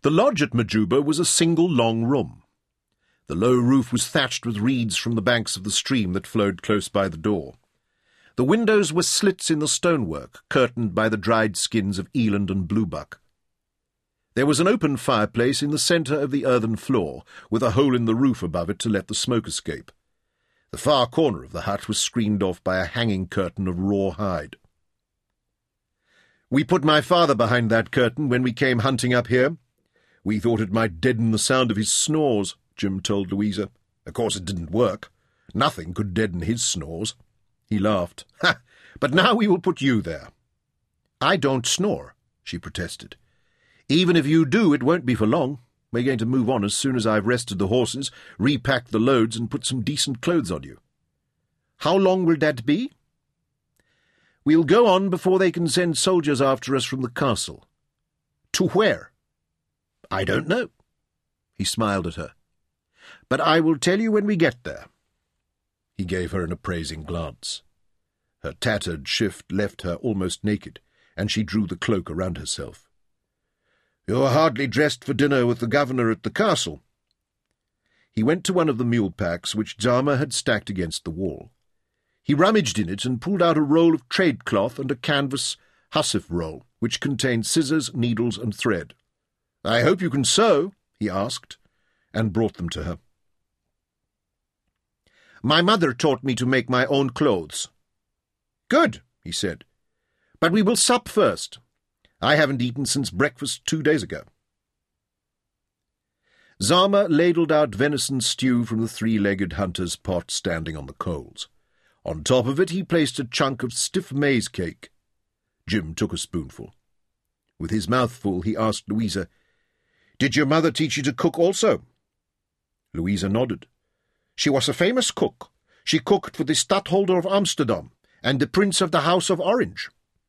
The lodge at Majuba was a single long room. The low roof was thatched with reeds from the banks of the stream that flowed close by the door. The windows were slits in the stonework, curtained by the dried skins of eland and bluebuck. There was an open fireplace in the centre of the earthen floor, with a hole in the roof above it to let the smoke escape. The far corner of the hut was screened off by a hanging curtain of raw hide. "We put my father behind that curtain when we came hunting up here. We thought it might deaden the sound of his snores," Jim told Louisa. "Of course it didn't work. Nothing could deaden his snores." He laughed. "Ha! But now we will put you there." "I don't snore," she protested. "Even if you do, it won't be for long. We're going to move on as soon as I've rested the horses, repacked the loads, and put some decent clothes on you." "How long will that be?" "We'll go on before they can send soldiers after us from the castle." "To where?" "I don't know." He smiled at her. "But I will tell you when we get there." He gave her an appraising glance. Her tattered shift left her almost naked, and she drew the cloak around herself. "You're hardly dressed for dinner with the governor at the castle." He went to one of the mule packs which Zama had stacked against the wall. He rummaged in it and pulled out a roll of trade cloth and a canvas hussif roll, which contained scissors, needles, and thread. "I hope you can sew," he asked, and brought them to her. "My mother taught me to make my own clothes." "Good," he said. "But we will sup first. I haven't eaten since breakfast 2 days ago." Zama ladled out venison stew from the three-legged hunter's pot standing on the coals. On top of it he placed a chunk of stiff maize cake. Jim took a spoonful. With his mouth full he asked Louisa, "Did your mother teach you to cook also?" Louisa nodded. "She was a famous cook. She cooked for the Stadtholder of Amsterdam and the Prince of the House of Orange."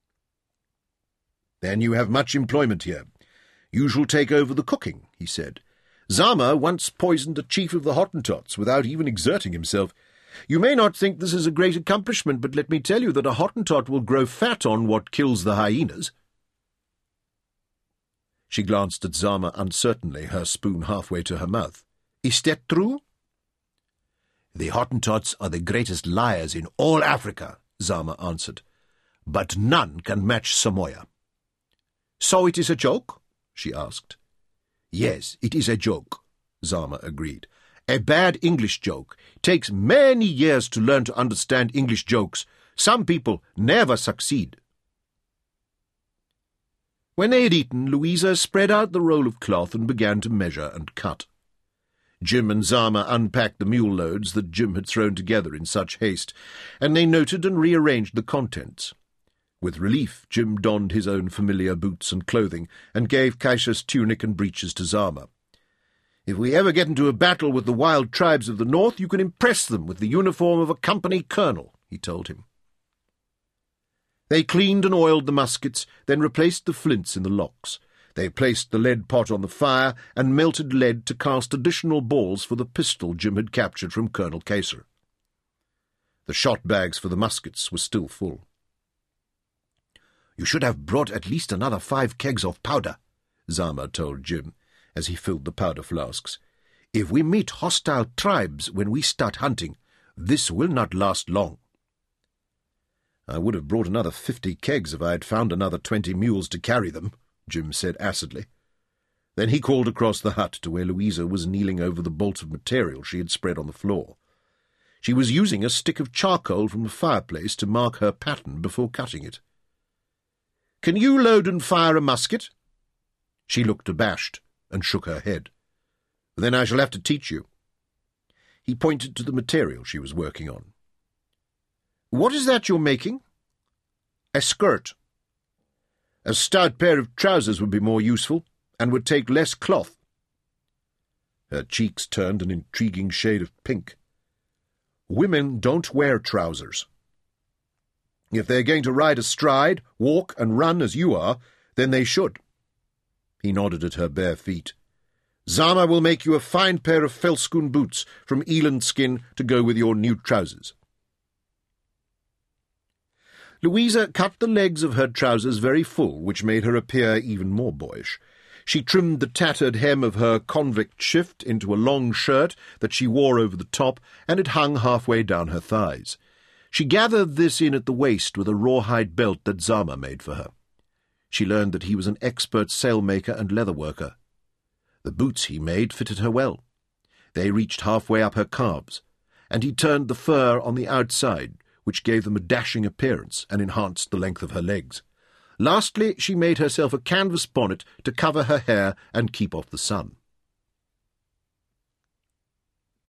"Then you have much employment here. You shall take over the cooking," he said. "Zama once poisoned a chief of the Hottentots without even exerting himself. You may not think this is a great accomplishment, but let me tell you that a Hottentot will grow fat on what kills the hyenas." She glanced at Zama uncertainly, her spoon halfway to her mouth. "Is that true?" "The Hottentots are the greatest liars in all Africa," Zama answered. "But none can match Samoa." "So it is a joke?" she asked. "Yes, it is a joke," Zama agreed. "A bad English joke. Takes many years to learn to understand English jokes. Some people never succeed." When they had eaten, Louisa spread out the roll of cloth and began to measure and cut. Jim and Zama unpacked the mule loads that Jim had thrown together in such haste, and they noted and rearranged the contents. With relief, Jim donned his own familiar boots and clothing, and gave Kaisha's tunic and breeches to Zama. "If we ever get into a battle with the wild tribes of the north, you can impress them with the uniform of a company colonel," he told him. They cleaned and oiled the muskets, then replaced the flints in the locks. They placed the lead pot on the fire and melted lead to cast additional balls for the pistol Jim had captured from Colonel Kaiser. The shot bags for the muskets were still full. "You should have brought at least another 5 kegs of powder," Zama told Jim, as he filled the powder flasks. "If we meet hostile tribes when we start hunting, this will not last long." "I would have brought another 50 kegs if I had found another 20 mules to carry them," Jim said acidly. Then he called across the hut to where Louisa was kneeling over the bolt of material she had spread on the floor. She was using a stick of charcoal from the fireplace to mark her pattern before cutting it. "Can you load and fire a musket?" She looked abashed and shook her head. "Then I shall have to teach you." He pointed to the material she was working on. "What is that you're making?" "A skirt. A stout pair of trousers would be more useful, and would take less cloth." Her cheeks turned an intriguing shade of pink. "Women don't wear trousers. If they're going to ride astride, walk and run as you are, then they should." He nodded at her bare feet. "Zama will make you a fine pair of felskoen boots from eland skin to go with your new trousers." Louisa cut the legs of her trousers very full, which made her appear even more boyish. She trimmed the tattered hem of her convict shift into a long shirt that she wore over the top, and it hung halfway down her thighs. She gathered this in at the waist with a rawhide belt that Zama made for her. She learned that he was an expert sailmaker and leatherworker. The boots he made fitted her well. They reached halfway up her calves, and he turned the fur on the outside, which gave them a dashing appearance and enhanced the length of her legs. Lastly, she made herself a canvas bonnet to cover her hair and keep off the sun.